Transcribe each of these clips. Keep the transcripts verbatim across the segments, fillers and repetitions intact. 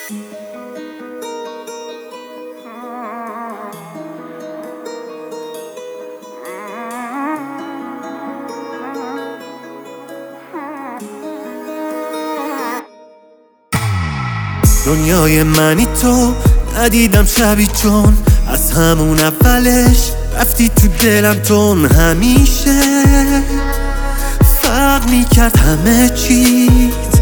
دنیای منی تو ندیدم شبی، چون از همون اولش رفتی تو دلم تون. همیشه فرق میکرد همه چیت،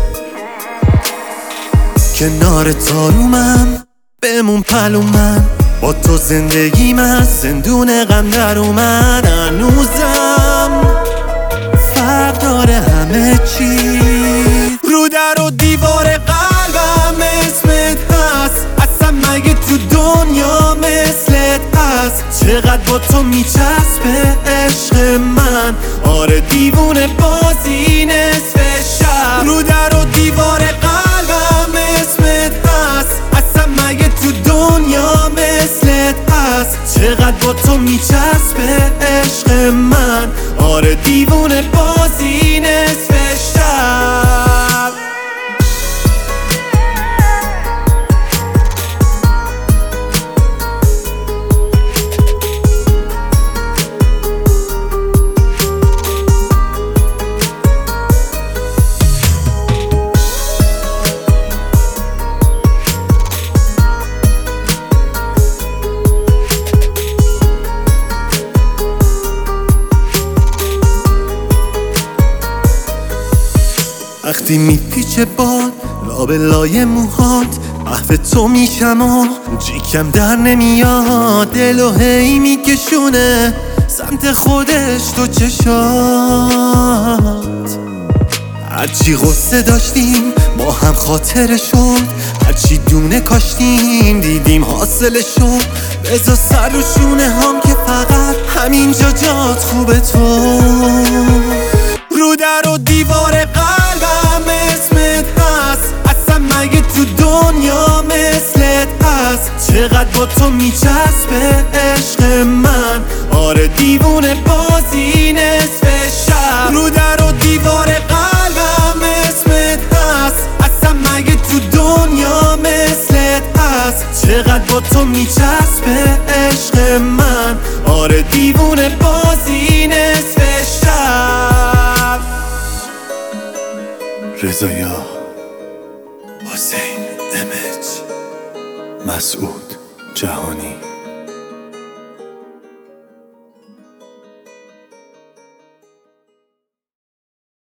کنار تارومم بمون پلومن، با تو زندگی من زندون غم در اومد. هنوزم فرق داره همه چی، رو در و دیوار قلبم اسمت هست. اصلا مگه تو دنیا مثلت هست؟ چقدر با تو میچسبه عشق من، آره دیوونه بازی نصف شب. رو در و دیوار قلبم اسمت هست. اصلا مگه تو دنیا مثلت هست؟ چقدر با تو میچسبه عشق من، آره دیوونه بازی نصف شب. وقتی میپیچه باد لابلای موهات، محو تو میشم و جیکم در نمیاد. دلو هی میکشونه سمت خودش تو چشات، هرچی غصه داشتیم با هم خاطره شد، هرچی دونه کاشتیم دیدیم حاصله شد. بذار سر و شونه هم که فقط همینجا جات خوبه تو. رو در و دیوار قلبم اسمت هست. اصلا مگه تو دنیا مثلت هست؟ چقدر با تو میچسبه عشق من، آره دیوونه بازی نصف شب. رو در و دیوار قلبم اسمت هست. اصلا مگه تو دنیا مثلت هست؟ چقدر با تو میچسبه عشق من، آره دیوونه بازی نصف شب. رضایا، حسین امج، مسعود جهانی.